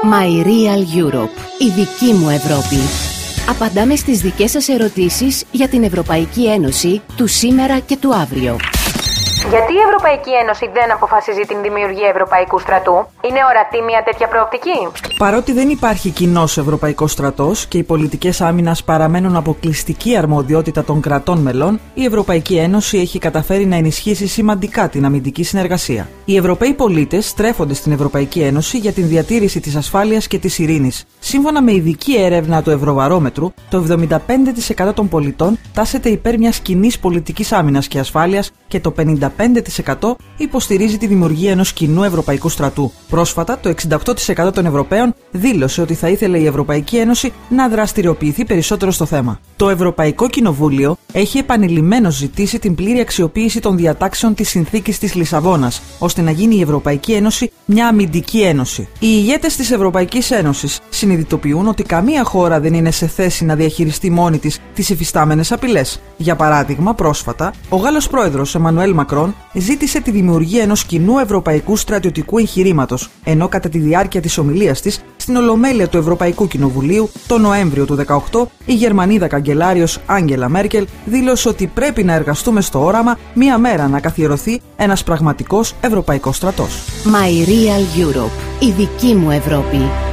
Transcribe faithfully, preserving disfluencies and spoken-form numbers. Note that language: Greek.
My Real Europe. Η δική μου Ευρώπη. Απαντάμε στις δικές σας ερωτήσεις για την Ευρωπαϊκή Ένωση του σήμερα και του αύριο. Γιατί η Ευρωπαϊκή Ένωση δεν αποφασίζει την δημιουργία Ευρωπαϊκού στρατού? Είναι ορατή μια τέτοια προοπτική? Παρότι δεν υπάρχει κοινός Ευρωπαϊκός στρατός και οι πολιτικές άμυνας παραμένουν αποκλειστική αρμοδιότητα των κρατών μελών, η Ευρωπαϊκή Ένωση έχει καταφέρει να ενισχύσει σημαντικά την αμυντική συνεργασία. Οι Ευρωπαίοι πολίτες στρέφονται στην Ευρωπαϊκή Ένωση για την διατήρηση της ασφάλειας και της ειρήνης. Σύμφωνα με ειδική έρευνα του Ευρωβαρόμετρου, το εβδομήντα πέντε τοις εκατό των πολιτών τάσεται υπέρ μιας κοινής πολιτικής άμυνας και ασφάλειας και το πενήντα πέντε τοις εκατό υποστηρίζει τη δημιουργία ενός κοινού Ευρωπαϊκού στρατού. Πρόσφατα, το εξήντα οκτώ τοις εκατό των Ευρωπαίων δήλωσε ότι θα ήθελε η Ευρωπαϊκή Ένωση να δραστηριοποιηθεί περισσότερο στο θέμα. Το Ευρωπαϊκό Κοινοβούλιο έχει επανειλημμένως ζητήσει την πλήρη αξιοποίηση των διατάξεων της Συνθήκης της Λισαβόνας, ώστε να γίνει η Ευρωπαϊκή Ένωση μια αμυντική ένωση. Οι ηγέτες της Ευρωπαϊκής Ένωσης συνειδητοποιούν ότι καμία χώρα δεν είναι σε θέση να διαχειριστεί μόνη της τις υφιστάμενες απειλές. Για παράδειγμα, πρόσφατα, ο Γάλλος πρόεδρος Εμμανουέλ Μακρόν ζήτησε τη δημιουργία ενός κοινού ευρωπαϊκού στρατιωτικού εγχειρήματος, ενώ κατά τη διάρκεια της ομιλίας της στην Ολομέλεια του Ευρωπαϊκού Κοινοβουλίου το Νοέμβριο του δύο χιλιάδες δεκαοκτώ, η Γερμανίδα καγκελάριος Άγγελα Μέρκελ δήλωσε ότι πρέπει να εργαστούμε στο όραμα μία μέρα να καθιερωθεί ένας πραγματικός ευρωπαϊκός στρατός. My Real Europe. Η δική μου Ευρώπη.